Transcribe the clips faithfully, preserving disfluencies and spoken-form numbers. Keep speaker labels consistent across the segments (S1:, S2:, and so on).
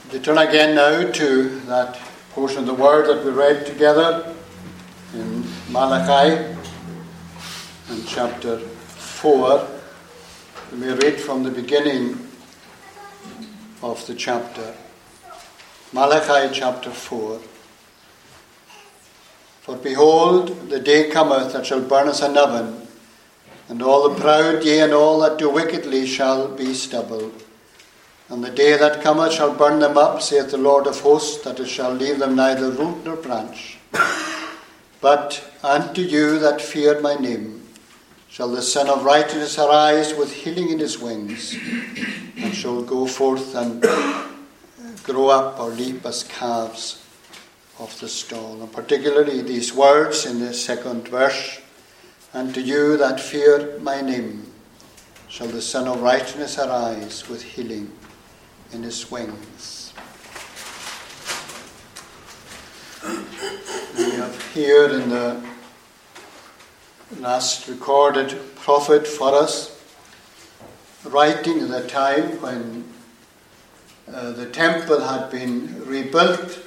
S1: To turn again now to that portion of the Word that we read together in Malachi in chapter four. We may read from the beginning of the chapter. Malachi chapter four. For behold, the day cometh that shall burn as an oven, and all the proud, yea, and all that do wickedly shall be stubble. And the day that cometh shall burn them up, saith the Lord of hosts, that it shall leave them neither root nor branch. But unto you that fear my name shall the Son of Righteousness arise with healing in his wings, and shall go forth and grow up or leap as calves of the stall. And particularly these words in the second verse, unto you that fear my name shall the Son of Righteousness arise with healing in his wings. We have here in the last recorded prophet for us, writing at the time when uh, the temple had been rebuilt,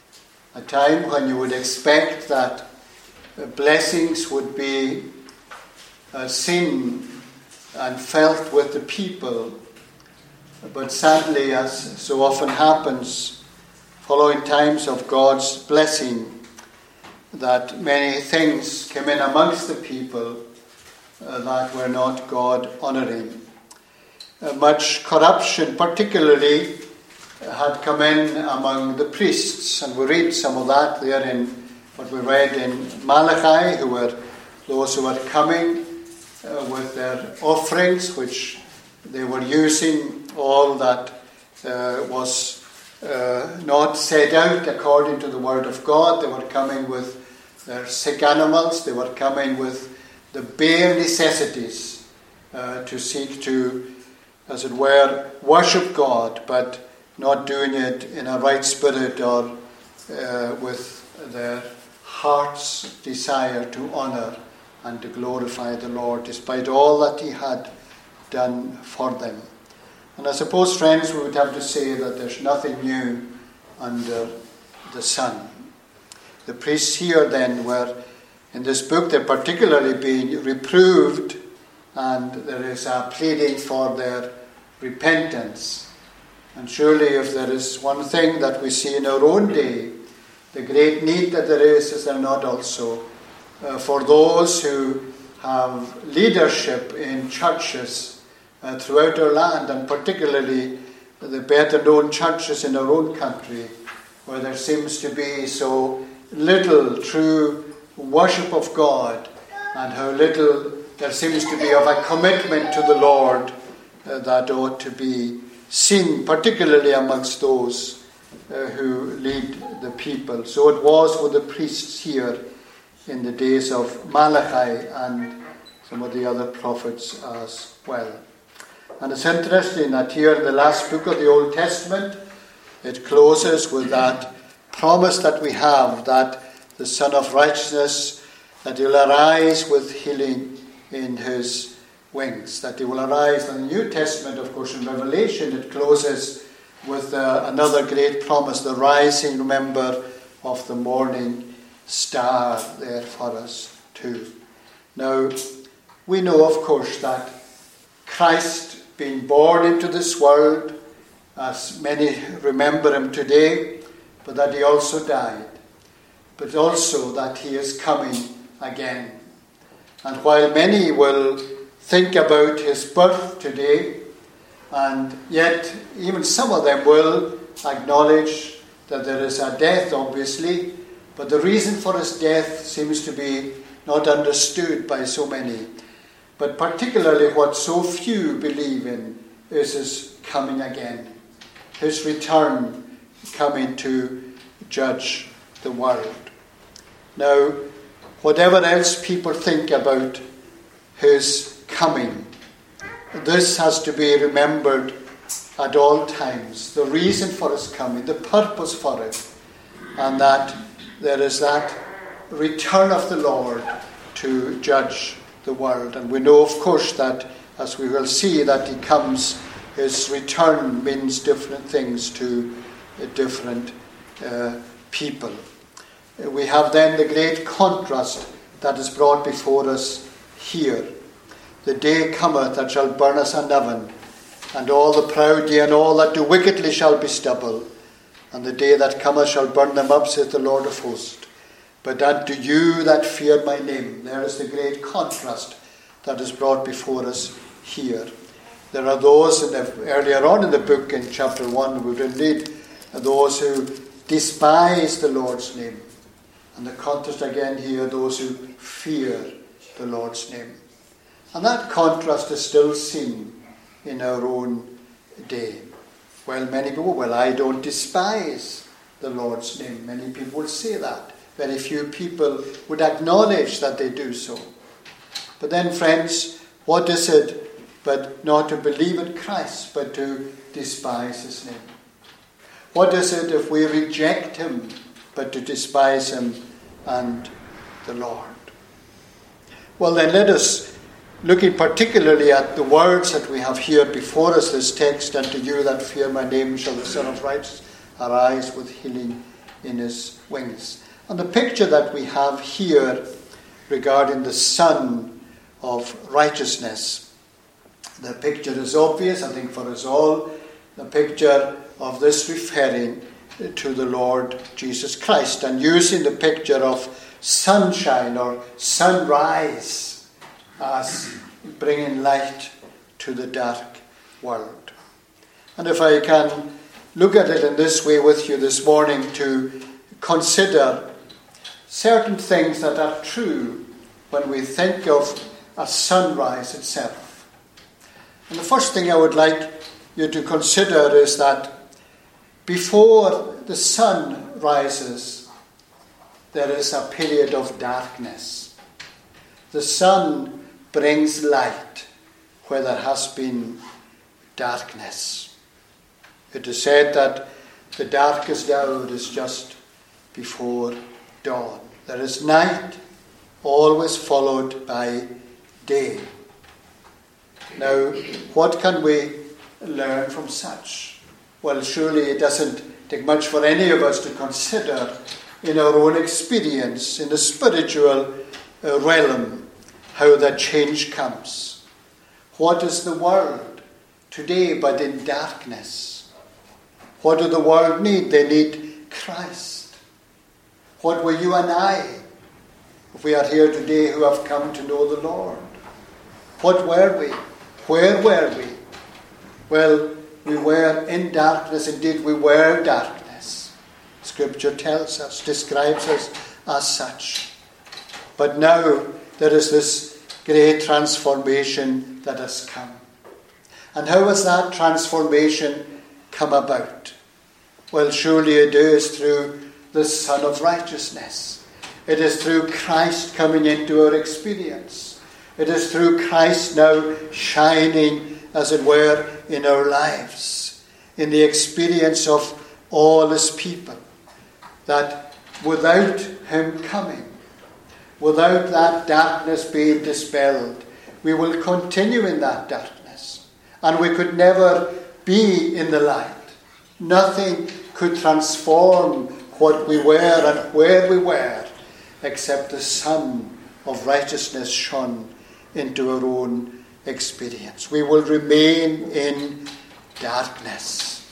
S1: a time when you would expect that uh, blessings would be uh, seen and felt with the people. But sadly, as so often happens, following times of God's blessing, that many things came in amongst the people uh, that were not God-honouring. Uh, much corruption, particularly, uh, had come in among the priests, and we read some of that there in what we read in Malachi, who were those who were coming uh, with their offerings, which they were using all that uh, was uh, not set out according to the word of God. They were coming with their sick animals. They were coming with the bare necessities uh, to seek to, as it were, worship God, but not doing it in a right spirit or uh, with their heart's desire to honour and to glorify the Lord, despite all that he had done for them. And I suppose, friends, we would have to say that there's nothing new under the sun. The priests here then were, in this book, they're particularly being reproved, and there is a pleading for their repentance. And surely if there is one thing that we see in our own day, the great need that there is, is there not also uh, for those who have leadership in churches Uh, throughout our land, and particularly the better known churches in our own country, where there seems to be so little true worship of God, and how little there seems to be of a commitment to the Lord uh, that ought to be seen, particularly amongst those uh, who lead the people. So it was with the priests here in the days of Malachi and some of the other prophets as well. And it's interesting that here in the last book of the Old Testament, it closes with that promise that we have, that the Son of Righteousness, that he will arise with healing in his wings, that he will arise. In the New Testament, of course, in Revelation, it closes with uh, another great promise, the rising, remember, of the morning star there for us too. Now, we know, of course, that Christ being born into this world, as many remember him today, but that he also died, but also that he is coming again. And while many will think about his birth today, and yet even some of them will acknowledge that there is a death, obviously, but the reason for his death seems to be not understood by so many. But particularly what so few believe in is his coming again, his return, coming to judge the world. Now, whatever else people think about his coming, this has to be remembered at all times. The reason for his coming, the purpose for it, and that there is that return of the Lord to judge the world. And we know, of course, that as we will see, that he comes, his return means different things to uh, different uh, people. Uh, we have then the great contrast that is brought before us here. The day cometh that shall burn as an oven, and all the proud, yea, and all that do wickedly shall be stubble. And the day that cometh shall burn them up, saith the Lord of hosts. But unto you that fear my name. There is the great contrast that is brought before us here. There are those, in the, earlier on in the book, in chapter one, we will read, those who despise the Lord's name. And the contrast again here, those who fear the Lord's name. And that contrast is still seen in our own day. Well, many people, well, I don't despise the Lord's name. Many people will say that. Very few people would acknowledge that they do so. But then, friends, what is it but not to believe in Christ, but to despise his name? What is it if we reject him, but to despise him and the Lord? Well, then let us, looking particularly at the words that we have here before us, this text, unto you that fear my name shall the Son of Righteousness arise with healing in his wings. And the picture that we have here regarding the Son of Righteousness, the picture is obvious, I think, for us all. The picture of this referring to the Lord Jesus Christ and using the picture of sunshine or sunrise as bringing light to the dark world. And if I can look at it in this way with you this morning, to consider certain things that are true when we think of a sunrise itself. And the first thing I would like you to consider is that before the sun rises, there is a period of darkness. The sun brings light where there has been darkness. It is said that the darkest hour is just before dawn. There is night, always followed by day. Now, what can we learn from such? Well, surely it doesn't take much for any of us to consider in our own experience, in the spiritual uh, realm, how that change comes. What is the world today but in darkness? What do the world need? They need Christ. What were you and I, if we are here today, who have come to know the Lord? What were we? Where were we? Well, we were in darkness. Indeed, we were darkness. Scripture tells us, describes us as such. But now there is this great transformation that has come. And how has that transformation come about? Well, surely it is through the Son of Righteousness. It is through Christ coming into our experience. It is through Christ now shining, as it were, in our lives, in the experience of all his people, that without him coming, without that darkness being dispelled, we will continue in that darkness, and we could never be in the light. Nothing could transform what we were and where we were, except the Son of Righteousness shone into our own experience. We will remain in darkness.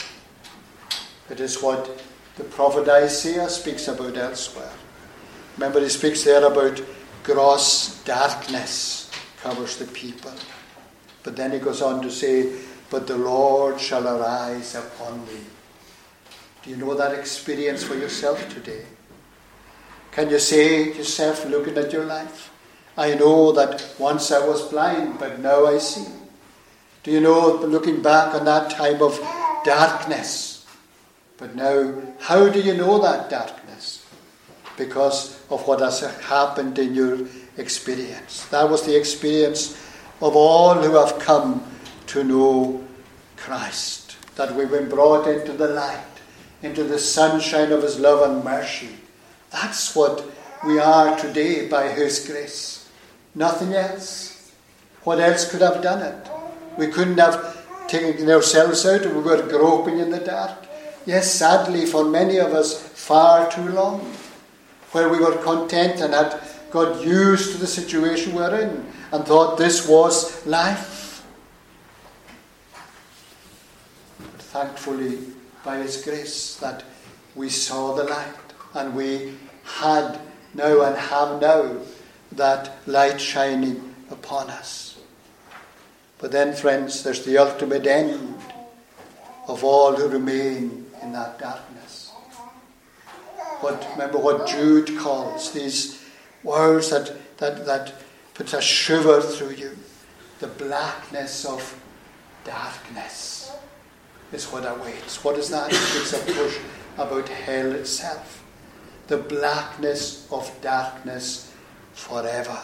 S1: It is what the prophet Isaiah speaks about elsewhere. Remember, he speaks there about gross darkness covers the people. But then he goes on to say, but the Lord shall arise upon thee. Do you know that experience for yourself today? Can you say to yourself, looking at your life, I know that once I was blind, but now I see. Do you know, looking back on that time of darkness, but now, how do you know that darkness? Because of what has happened in your experience. That was the experience of all who have come to know Christ. That we've been brought into the light, into the sunshine of his love and mercy. That's what we are today by his grace. Nothing else. What else could have done it? We couldn't have taken ourselves out and we were groping in the dark. Yes, sadly, for many of us, far too long, where we were content and had got used to the situation we're in and thought this was life. But thankfully, by His grace, that we saw the light and we had now and have now that light shining upon us. But then, friends, there's the ultimate end of all who remain in that darkness. What, remember what Jude calls these words that, that, that puts a shiver through you. The blackness of darkness is what awaits. What is that? It's a push about hell itself. The blackness of darkness forever.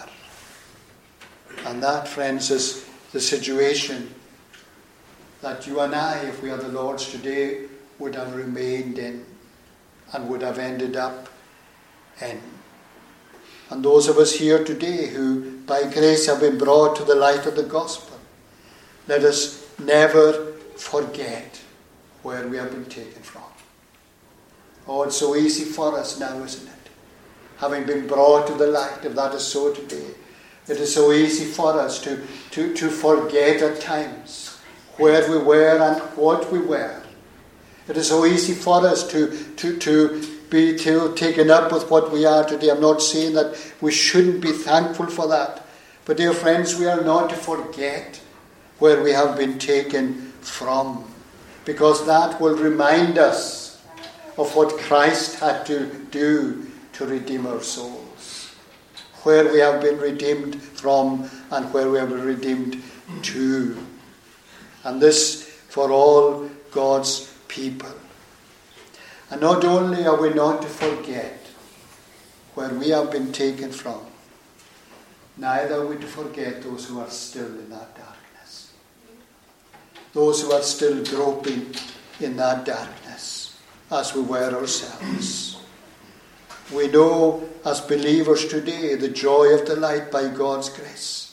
S1: And that, friends, is the situation that you and I, if we are the Lord's today, would have remained in and would have ended up in. And those of us here today who by grace have been brought to the light of the gospel, let us never forget where we have been taken from. Oh, it's so easy for us now, isn't it? Having been brought to the light, if that is so today, it is so easy for us to, to, to forget at times where we were and what we were. It is so easy for us to, to, to be too taken up with what we are today. I'm not saying that we shouldn't be thankful for that. But dear friends, we are not to forget where we have been taken from, because that will remind us of what Christ had to do to redeem our souls. Where we have been redeemed from and where we have been redeemed to. And this for all God's people. And not only are we not to forget where we have been taken from, neither are we to forget those who are still in that darkness. Those who are still groping in that darkness, as we were ourselves. We know as believers today the joy of the light by God's grace.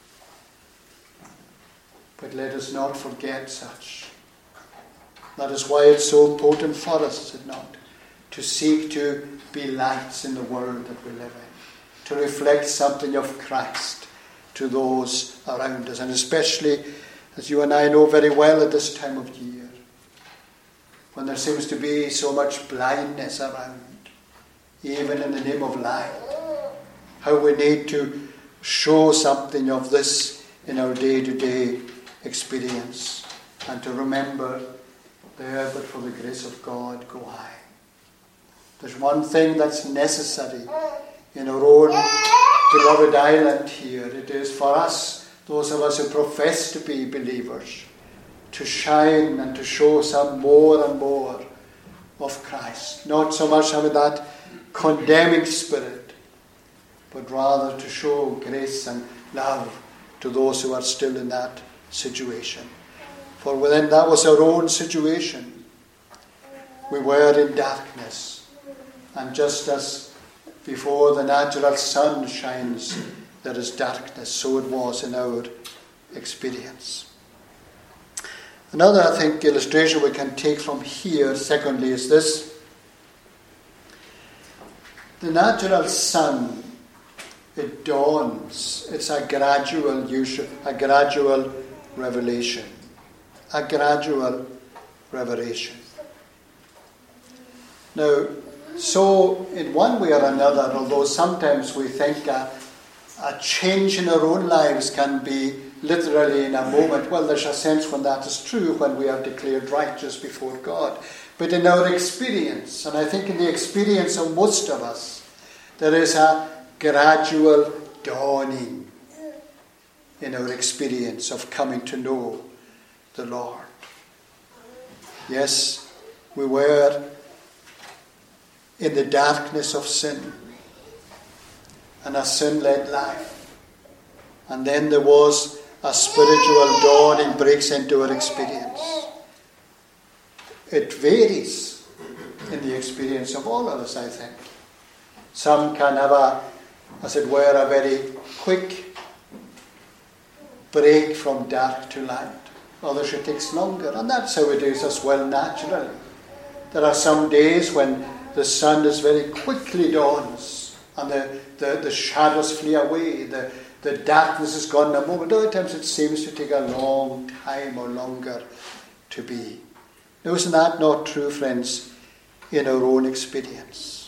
S1: But let us not forget such. That is why it's so important for us, is it not, to seek to be lights in the world that we live in, to reflect something of Christ to those around us, and especially, as you and I know very well at this time of year, when there seems to be so much blindness around, even in the name of light, how we need to show something of this in our day-to-day experience, and to remember, there but for the grace of God go I. There's one thing that's necessary in our own beloved island here. It is for us, those of us who profess to be believers, to shine and to show some more and more of Christ. Not so much having that condemning spirit, but rather to show grace and love to those who are still in that situation. For within that was our own situation. We were in darkness. And just as before the natural sun shines, there is darkness. So it was in our experience. Another, I think, illustration we can take from here, secondly, is this. The natural sun, it dawns. It's a gradual use, a gradual revelation. A gradual revelation. Now, so in one way or another, although sometimes we think a, a change in our own lives can be literally in a moment, well, there's a sense when that is true, when we are declared righteous before God. But in our experience, and I think in the experience of most of us, there is a gradual dawning in our experience of coming to know the Lord. Yes, we were in the darkness of sin and a sin-led life. And then there was a spiritual dawning breaks into our experience. It varies in the experience of all of us, I think. Some can have a, as it were, a very quick break from dark to light. Others it takes longer, and that's how it is as well naturally. There are some days when the sun is very quickly dawns and the, the, the shadows flee away, the, the darkness is gone in a moment. Other times it seems to take a long time or longer to be. Now, isn't that not true, friends, in our own experience?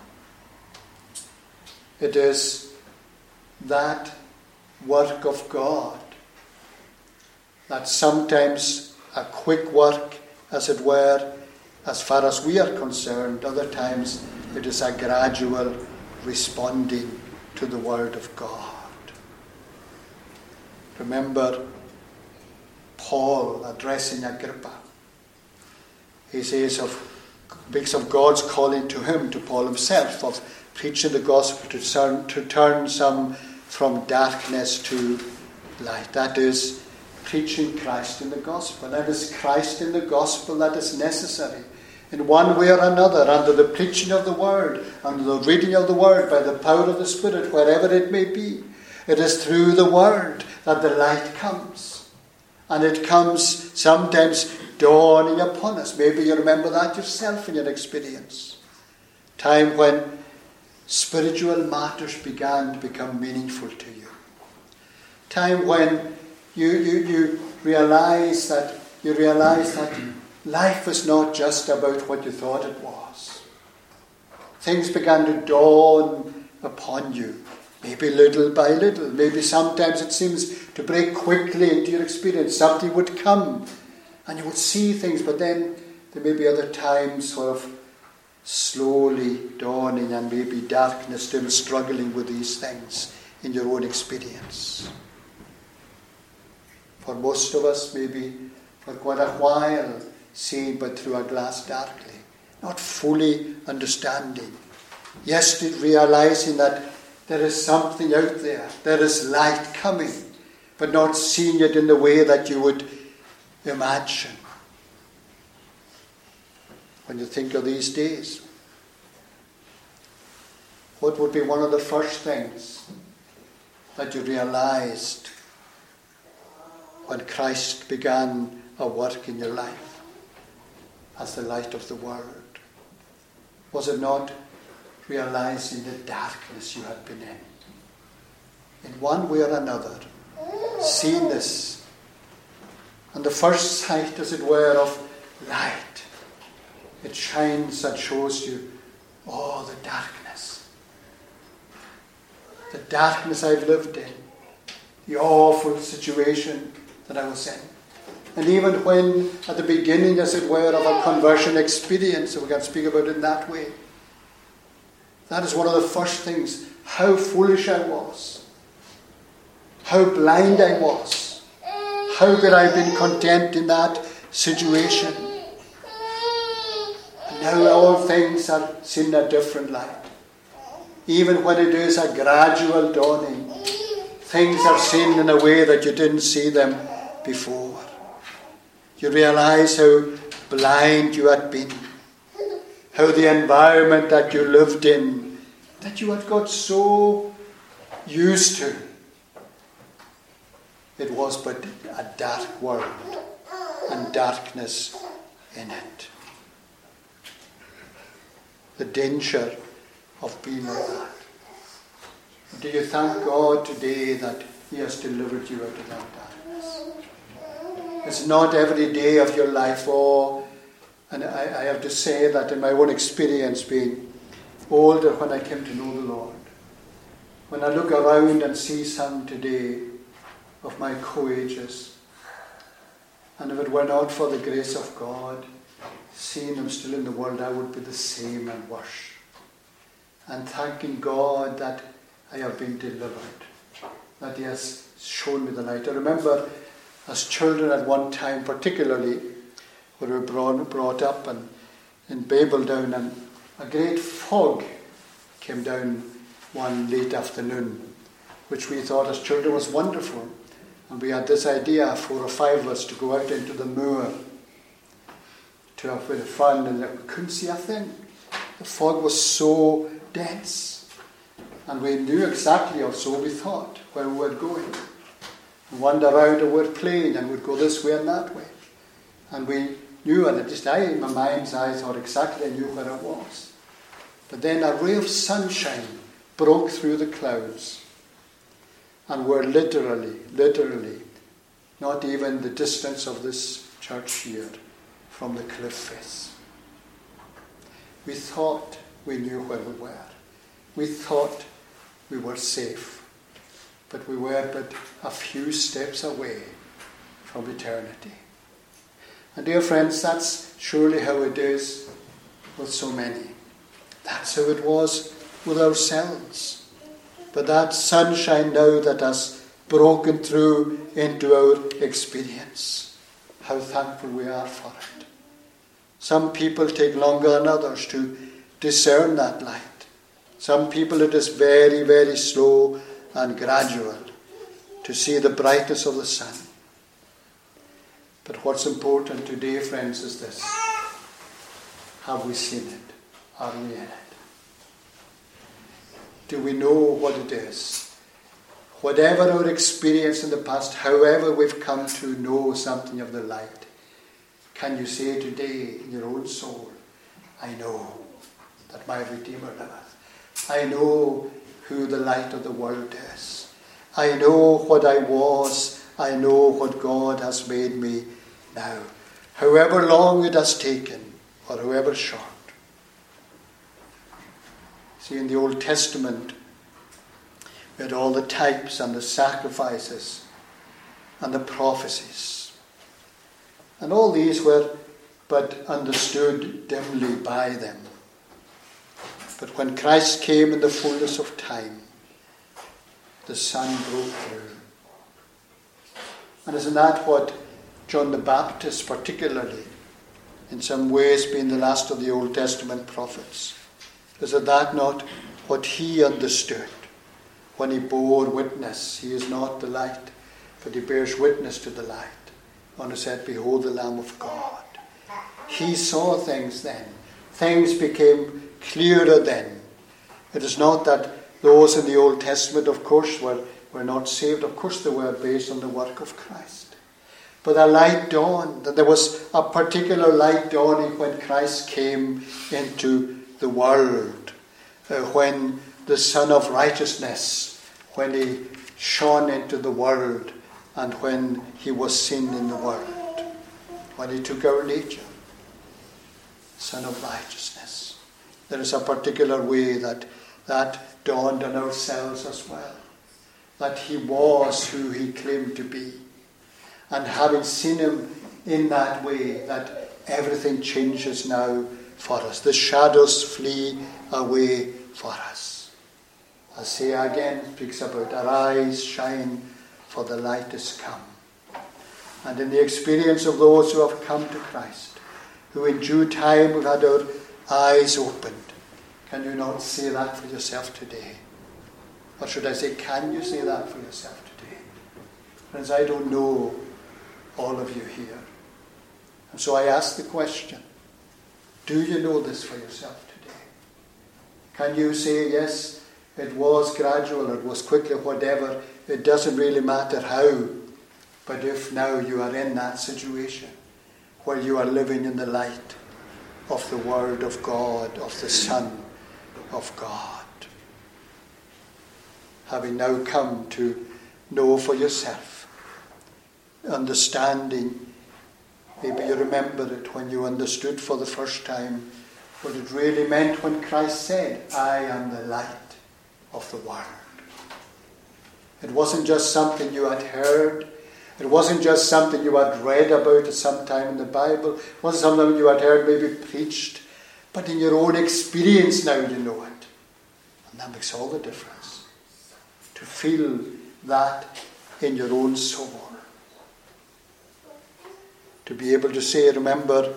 S1: It is that work of God, that sometimes a quick work, as it were, as far as we are concerned. Other times it is a gradual responding to the Word of God. Remember Paul addressing Agrippa. He says of, speaks of God's calling to him, to Paul himself, of preaching the gospel to turn, to turn some from darkness to light. That is, preaching Christ in the gospel. That is Christ in the gospel that is necessary. In one way or another, under the preaching of the word, under the reading of the word, by the power of the Spirit, wherever it may be. It is through the word that the light comes. And it comes sometimes dawning upon us. Maybe you remember that yourself in your experience. Time when spiritual matters began to become meaningful to you. Time when you, you, you realize that you realize that life is not just about what you thought it was. Things began to dawn upon you, maybe little by little. Maybe sometimes it seems to break quickly into your experience. Something would come and you would see things, but then there may be other times sort of slowly dawning, and maybe darkness still struggling with these things in your own experience. For most of us, maybe for quite a while, seeing but through a glass darkly, not fully understanding. Yes, realizing that there is something out there, there is light coming, but not seeing it in the way that you would imagine. When you think of these days, what would be one of the first things that you realized when Christ began a work in your life as the light of the world? Was it not realizing the darkness you had been in? In one way or another, seeing this, and the first sight, as it were, of light. It shines and shows you, oh, the darkness. The darkness I've lived in. The awful situation that I was in. And even when, at the beginning, as it were, of a conversion experience, if we can speak about it in that way, that is one of the first things, how foolish I was. How blind I was. How could I have been content in that situation? Now all things are seen in a different light. Even when it is a gradual dawning, things are seen in a way that you didn't see them before. You realize how blind you had been, how the environment that you lived in, that you had got so used to, it was but a dark world and darkness in it. The danger of being like that. Do you thank God today that He has delivered you out of that darkness? It's not every day of your life, oh, and I, I have to say that in my own experience, being older when I came to know the Lord, when I look around and see some today of my co-ages, and if it were not for the grace of God, seeing them still in the world, I would be the same and worse. And thanking God that I have been delivered, that He has shown me the light. I remember as children at one time, particularly when we were brought, brought up and in Babeldown, and a great fog came down one late afternoon, which we thought as children was wonderful. And we had this idea, four or five of us, to go out into the moor to have a bit of fun, and we couldn't see a thing. The fog was so dense, and we knew exactly, or so we thought, where we were going. We wandered around and we were playing, and we'd go this way and that way. And we knew, and just I, in my mind's eye, thought exactly I knew where it was. But then a ray of sunshine broke through the clouds, and we're literally, literally, not even the distance of this church here from the cliff face. We thought we knew where we were. We thought we were safe, but we were but a few steps away from eternity. And dear friends, that's surely how it is with so many. That's how it was with ourselves. But that sunshine now that has broken through into our experience, how thankful we are for it. Some people take longer than others to discern that light. Some people it is very, very slow and gradual to see the brightness of the sun. But what's important today, friends, is this. Have we seen it? Are we in it? Do we know what it is? Whatever our experience in the past, however we've come to know something of the light, can you say today in your own soul, I know that my Redeemer liveth. I know who the light of the world is. I know what I was. I know what God has made me now. However long it has taken, or however short. See, in the Old Testament, we had all the types and the sacrifices and the prophecies. And all these were but understood dimly by them. But when Christ came in the fullness of time, the sun broke through. And isn't that what John the Baptist particularly, in some ways being the last of the Old Testament prophets, is that not what he understood when he bore witness? He is not the light, but he bears witness to the light. When he said, behold the Lamb of God. He saw things then. Things became clearer then. It is not that those in the Old Testament, of course, were, were not saved. Of course they were, based on the work of Christ. But a light dawned. And there was a particular light dawning when Christ came into the world, uh, when the Son of Righteousness, when he shone into the world, and when he was seen in the world, when he took our nature, Son of Righteousness. There is a particular way that that dawned on ourselves as well, that he was who he claimed to be. And having seen him in that way, that everything changes now for us. The shadows flee away for us. Isaiah again speaks about, arise, shine, for the light is come. And in the experience of those who have come to Christ, who in due time have had our eyes opened, can you not say that for yourself today? Or should I say, can you say that for yourself today? Friends, I don't know all of you here. And so I ask the question, do you know this for yourself today? Can you say, yes, it was gradual, it was quickly, whatever, it doesn't really matter how, but if now you are in that situation where you are living in the light of the Word of God, of the Son of God, having now come to know for yourself, understanding. Maybe you remember it when you understood for the first time what it really meant when Christ said, I am the light of the world. It wasn't just something you had heard. It wasn't just something you had read about at some time in the Bible. It wasn't something you had heard maybe preached. But in your own experience now you know it. And that makes all the difference. To feel that in your own soul. To be able to say, remember,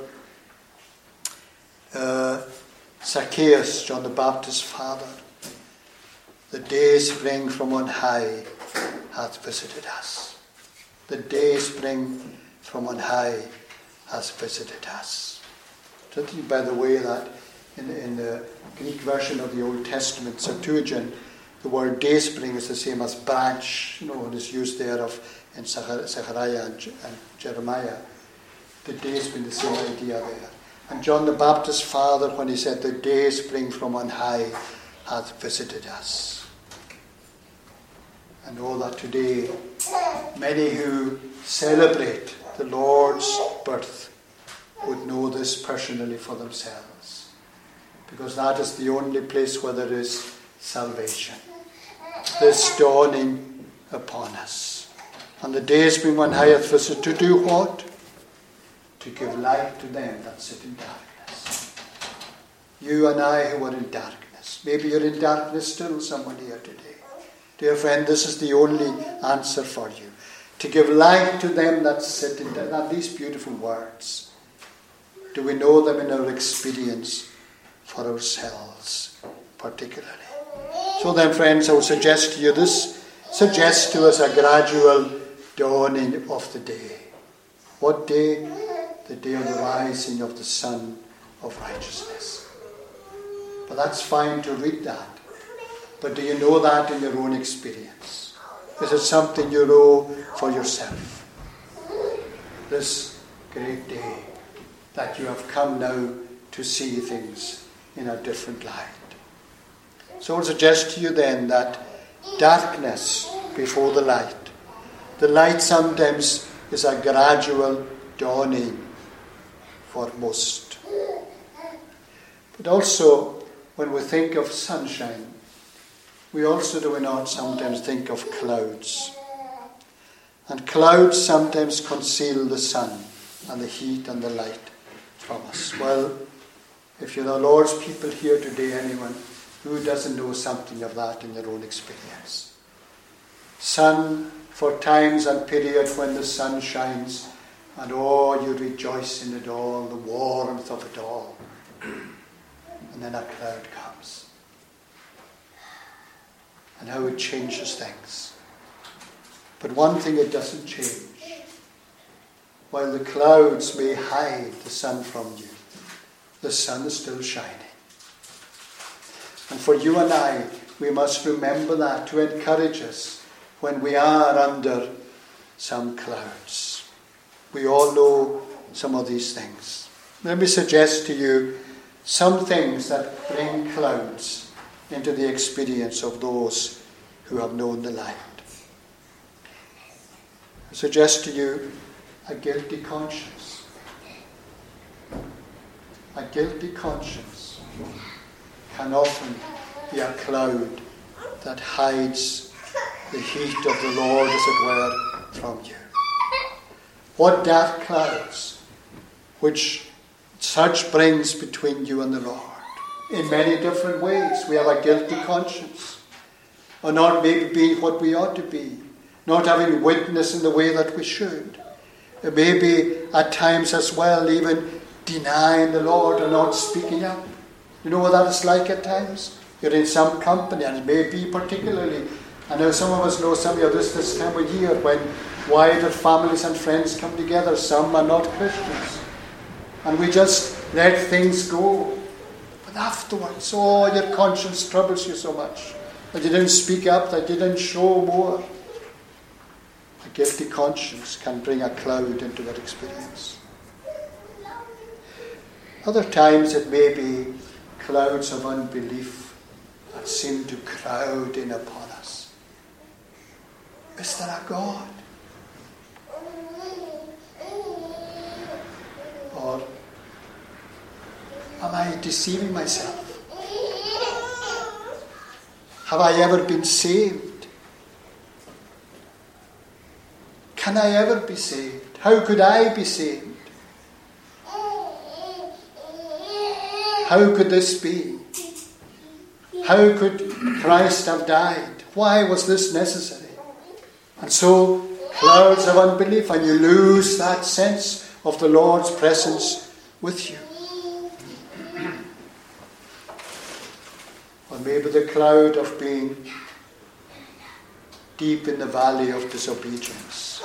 S1: uh, Zacchaeus, John the Baptist's father, the day spring from on high hath visited us. The day spring from on high has visited us. Don't you, by the way, that in, in the Greek version of the Old Testament, Septuagint, the word day spring is the same as branch. You know, it is used there of in Zechariah and, and Jeremiah. The day spring, the same idea there. And John the Baptist's father, when he said, the day spring from on high hath visited us. And all that today, many who celebrate the Lord's birth would know this personally for themselves. Because that is the only place where there is salvation. This dawning upon us. And the day spring on high hath visited to do what? To give light to them that sit in darkness. You and I who are in darkness. Maybe you're in darkness still, someone here today. Dear friend, this is the only answer for you. To give light to them that sit in darkness. Now, these beautiful words. Do we know them in our experience for ourselves, particularly? So then, friends, I will suggest to you this suggests to us a gradual dawning of the day. What day? The day of the rising of the Sun of Righteousness. But that's fine to read that. But do you know that in your own experience? Is it something you know for yourself? This great day that you have come now to see things in a different light. So I will suggest to you then that darkness before the light. The light sometimes is a gradual dawning for most. But also, when we think of sunshine, we also do not sometimes think of clouds. And clouds sometimes conceal the sun and the heat and the light from us. Well, if you're the Lord's people here today, anyone who doesn't know something of that in their own experience? Sun, for times and periods when the sun shines, and oh, you rejoice in it all, the warmth of it all. And then a cloud comes. And how it changes things. But one thing it doesn't change. While the clouds may hide the sun from you, the sun is still shining. And for you and I, we must remember that to encourage us when we are under some clouds. We all know some of these things. Let me suggest to you some things that bring clouds into the experience of those who have known the light. I suggest to you a guilty conscience. A guilty conscience can often be a cloud that hides the heat of the Lord, as it were, from you. What dark clouds which such brings between you and the Lord. In many different ways. We have a guilty conscience. Or not maybe being what we ought to be. Not having witness in the way that we should. Maybe at times as well even denying the Lord or not speaking up. You know what that is like at times? You're in some company, and it may be particularly, I know some of us know some of this this time of year when wider families and friends come together. Some are not Christians. And we just let things go. But afterwards, oh, your conscience troubles you so much that you didn't speak up, that you didn't show more. A guilty conscience can bring a cloud into that experience. Other times it may be clouds of unbelief that seem to crowd in upon us. Is there a God? Or am I deceiving myself? Have I ever been saved? Can I ever be saved? How could I be saved? How could this be? How could Christ have died? Why was this necessary? And so, clouds of unbelief, and you lose that sense of the Lord's presence with you. Or maybe the cloud of being deep in the valley of disobedience.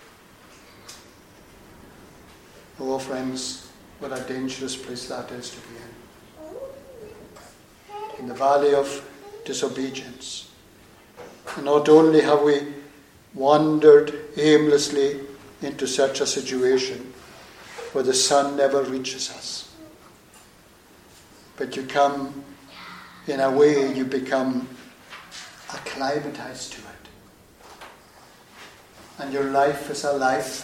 S1: Oh, friends, what a dangerous place that is to be in. In the valley of disobedience. And not only have we wandered aimlessly into such a situation, where the sun never reaches us. But you come, in a way, you become acclimatized to it. And your life is a life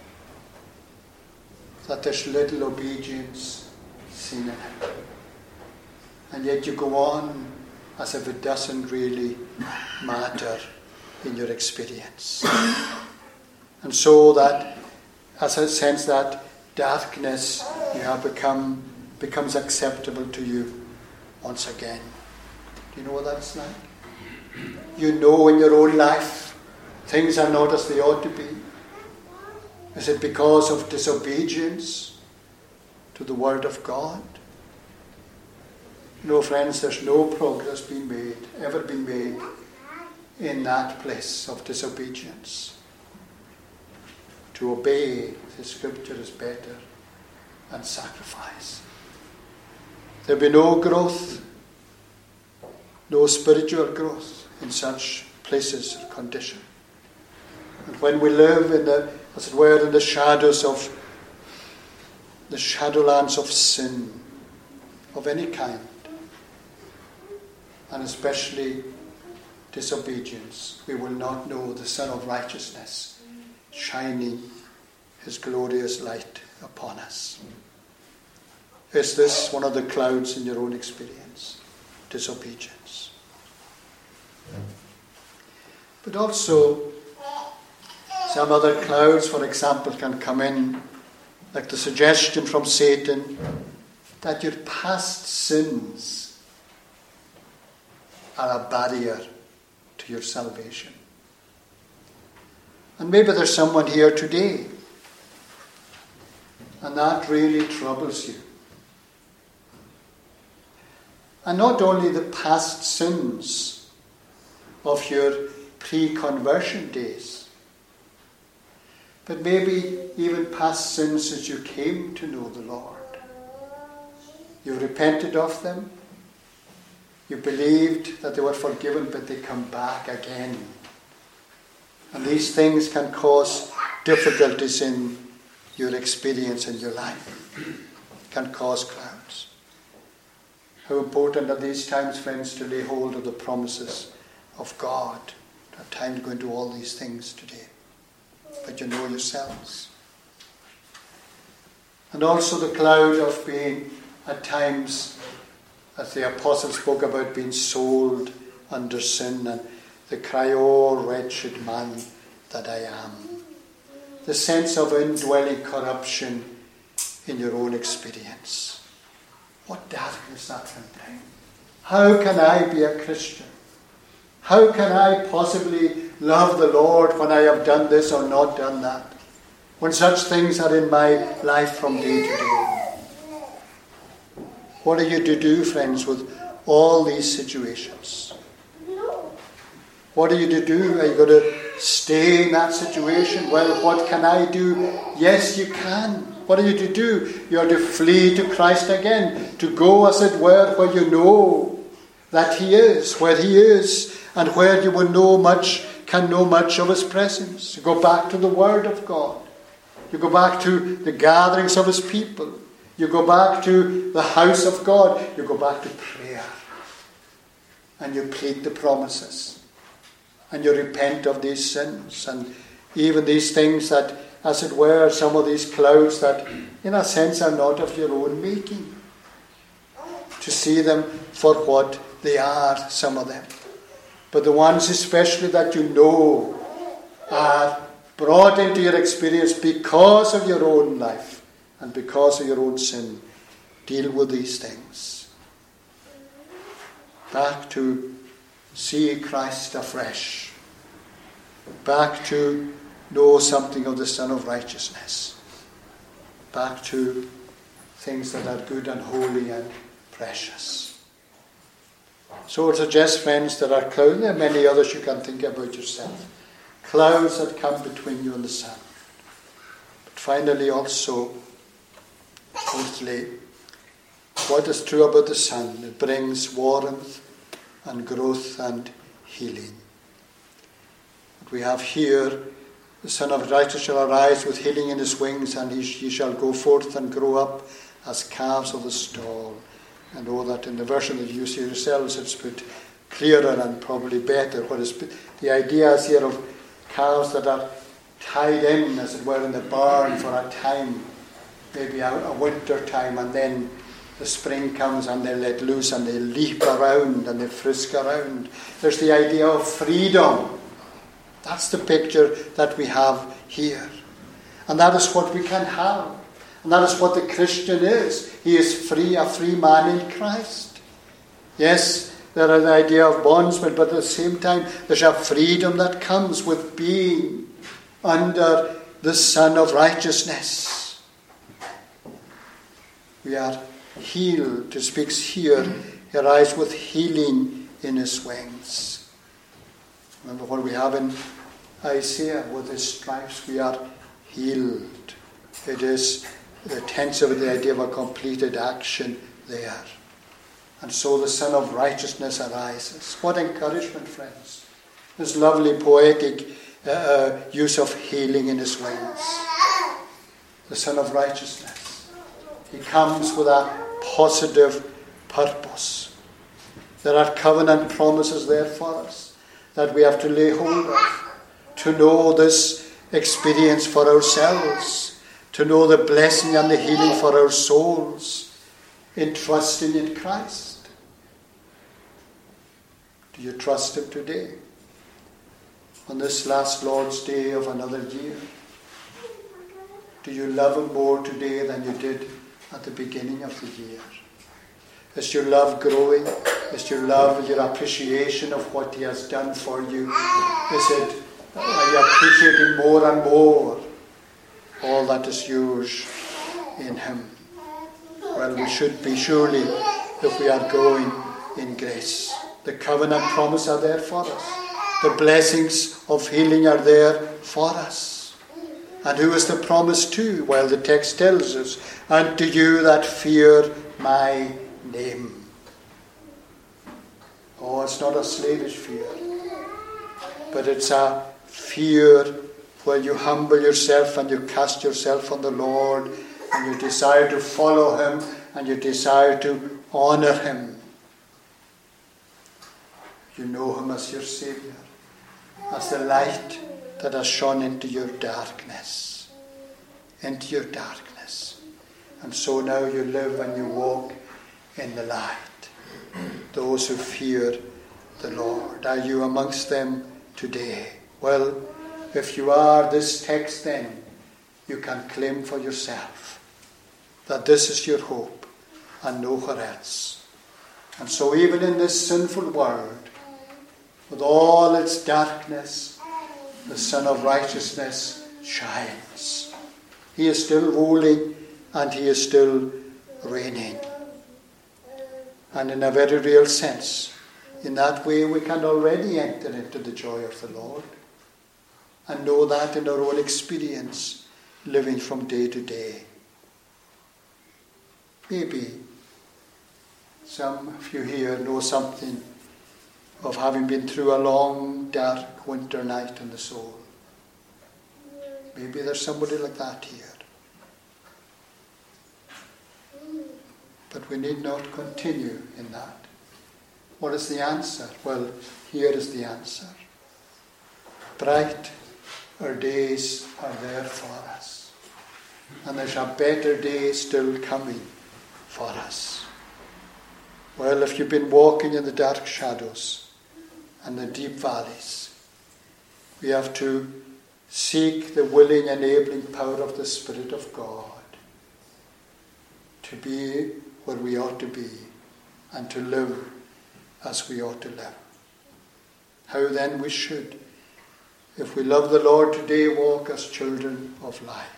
S1: that there's little obedience seen in it. And yet you go on as if it doesn't really matter in your experience. And so that, as a sense that darkness you have become becomes acceptable to you once again. Do you know what that's like? You know in your own life things are not as they ought to be. Is it because of disobedience to the Word of God? No, friends, there's no progress being made, ever been made in that place of disobedience. To obey the Scripture is better than sacrifice. There'll be no growth, no spiritual growth in such places or condition. And when we live in the, as it were, in the shadows of the shadowlands of sin of any kind, and especially disobedience, we will not know the Son of Righteousness shining his glorious light upon us. Is this one of the clouds in your own experience? Disobedience. But also, some other clouds, for example, can come in, like the suggestion from Satan that your past sins are a barrier to your salvation. And maybe there's someone here today, and that really troubles you. And not only the past sins of your pre-conversion days, but maybe even past sins as you came to know the Lord. You repented of them. You believed that they were forgiven, but they come back again. And these things can cause difficulties in your experience in your life. Can cause clouds. How important are these times, friends, to lay hold of the promises of God. Don't have time to go into all these things today. But you know yourselves. And also the cloud of being at times, as the apostle spoke about, being sold under sin, and the cry, "Oh, wretched man that I am." The sense of indwelling corruption in your own experience. What darkness that can bring. How can I be a Christian? How can I possibly love the Lord when I have done this or not done that? When such things are in my life from day to day. What are you to do, friends, with all these situations? What are you to do? Are you going to stay in that situation? Well, what can I do? Yes, you can. What are you to do? You are to flee to Christ again. To go, as it were, where you know that he is, where he is, and where you will know much, can know much of his presence. You go back to the Word of God. You go back to the gatherings of his people. You go back to the house of God. You go back to prayer. And you plead the promises. And you repent of these sins. And even these things that, as it were, some of these clouds that, in a sense, are not of your own making. To see them for what they are, some of them. But the ones especially that you know are brought into your experience because of your own life. And because of your own sin, deal with these things. Back to see Christ afresh. Back to know something of the Son of Righteousness. Back to things that are good and holy and precious. So I suggest, friends, there are clouds. There are many others you can think about yourself. Clouds that come between you and the sun. But finally also, fourthly, what is true about the sun? It brings warmth and growth and healing. What we have here The Son of Righteousness shall arise with healing in his wings, and he, he shall go forth and grow up as calves of the stall. And oh, that in the version that you see yourselves, it's put clearer and probably better. What is the idea is here of calves that are tied in, as it were, in the barn for a time, maybe a, a winter time, and then the spring comes and they're let loose and they leap around and they frisk around. There's the idea of freedom. That's the picture that we have here. And that is what we can have. And that is what the Christian is. He is free, a free man in Christ. Yes, there is the idea of bondsmen, but at the same time, there's a freedom that comes with being under the Son of Righteousness. We are healed. It speaks here, he arrives with healing in his wings. Remember what we have in Isaiah, with his stripes we are healed. It is the tense of it, the idea of a completed action there. And so the Son of Righteousness arises. What encouragement, friends. This lovely poetic uh, use of healing in his wings. The Son of Righteousness. He comes with a positive purpose. There are covenant promises there for us that we have to lay hold of. To know this experience for ourselves. To know the blessing and the healing for our souls. In trusting in Christ. Do you trust him today? On this last Lord's Day of another year? Do you love him more today than you did at the beginning of the year? Is your love growing? Is your love, your appreciation of what he has done for you? Is it, are you appreciating more and more all that is yours in him? Well, we should be surely if we are growing in grace. The covenant promises are there for us. The blessings of healing are there for us. And who is the promise to? Well, the text tells us, and to you that fear my name. Oh, it's not a slavish fear, but it's a fear where you humble yourself and you cast yourself on the Lord, and you desire to follow him, and you desire to honour him. You know him as your Saviour, as the light that has shone into your darkness, into your darkness. And so now you live and you walk in the light. Those who fear the Lord. Are you amongst them today? Well, if you are, this text then, you can claim for yourself that this is your hope and nowhere else. And so even in this sinful world, with all its darkness, the Son of Righteousness shines. He is still ruling and he is still reigning. And in a very real sense, in that way we can already enter into the joy of the Lord and know that in our own experience, living from day to day. Maybe some of you here know something of having been through a long, dark winter night in the soul. Maybe there's somebody like that here. But we need not continue in that. What is the answer? Well, here is the answer. Bright our days are there for us. And there's a better day still coming for us. Well, if you've been walking in the dark shadows and the deep valleys, we have to seek the willing, enabling power of the Spirit of God to be where we ought to be and to live as we ought to live. How then we should, if we love the Lord today, walk as children of light,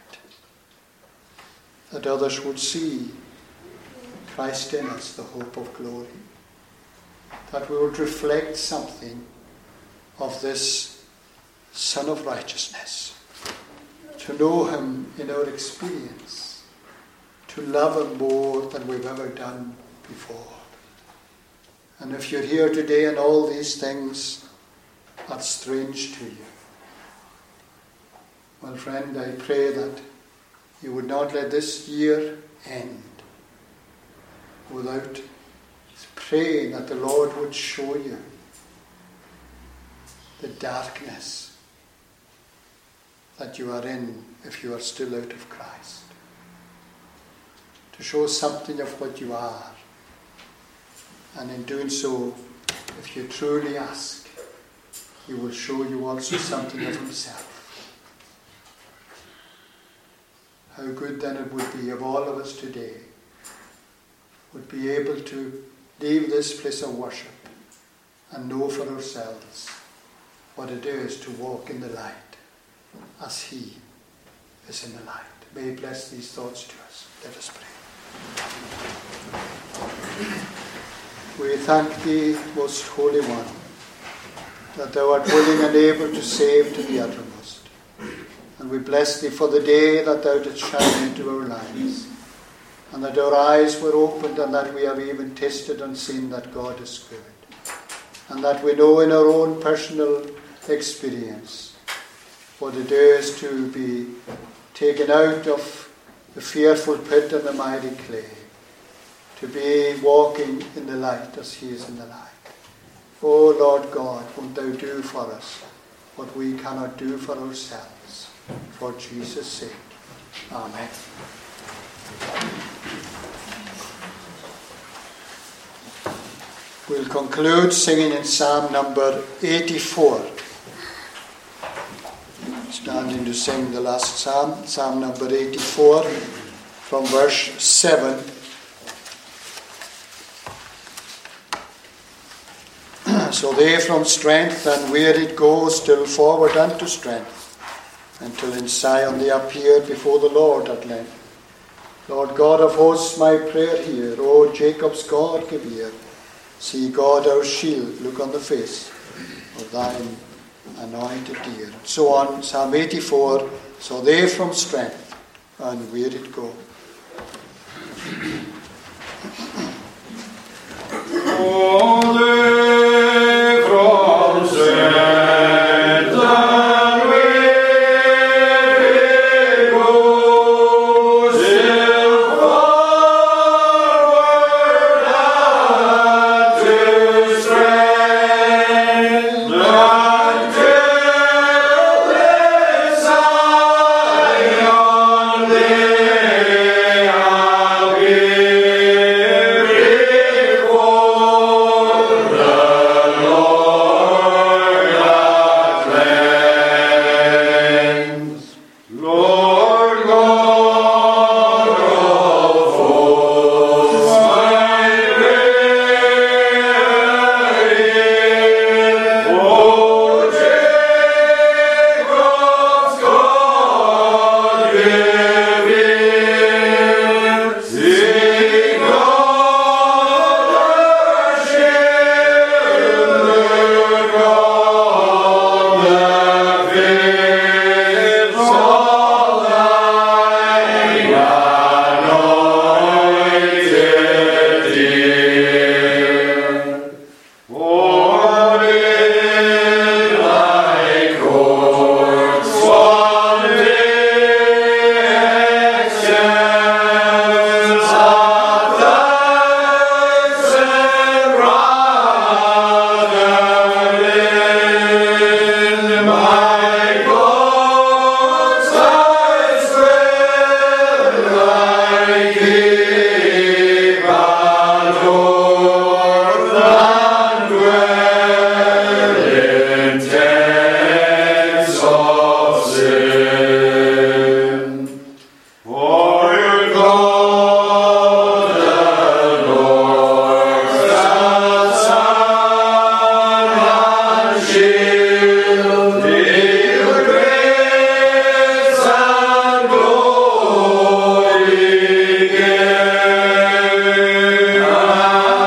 S1: that others would see Christ in us, the hope of glory, that we would reflect something of this Son of Righteousness, to know him in our experience, to love him more than we've ever done before. And if you're here today and all these things are strange to you, Well, friend, I pray that you would not let this year end without praying that the Lord would show you the darkness that you are in if you are still out of Christ. To show something of what you are. And in doing so, if you truly ask, he will show you also something of himself. How good then it would be if all of us today would be able to leave this place of worship and know for ourselves what it is to walk in the light as he is in the light. May he bless these thoughts to us. Let us pray. We thank thee, most Holy One, that thou art willing and able to save to the uttermost. And we bless thee for the day that thou didst shine into our lives, and that our eyes were opened, and that we have even tasted and seen that God is good, and that we know in our own personal experience what it is to be taken out of the fearful pit and the miry clay, to be walking in the light as he is in the light. O Lord God, won't thou do for us what we cannot do for ourselves, for Jesus' sake. Amen. We'll conclude singing in Psalm number eighty-four. Standing to sing the last psalm, Psalm number eighty-four, from verse seven. So they from strength and wearied go still forward unto strength, until in Zion they appear before the Lord at length. Lord God of hosts, my prayer hear. O Jacob's God, give ear. See God our shield, look on the face of thine anointed dear. So on, Psalm eighty-four. So they from strength and wearied go.
S2: Oh, they from strength.
S3: Amen.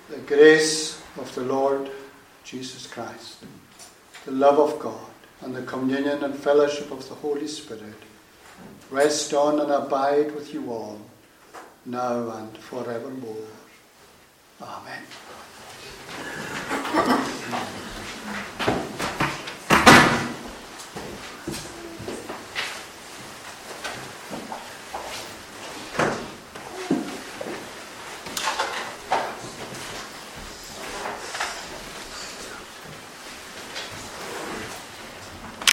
S1: The grace of the Lord Jesus Christ, the love of God, and the communion and fellowship of the Holy Spirit rest on and abide with you all, now and forevermore. Amen.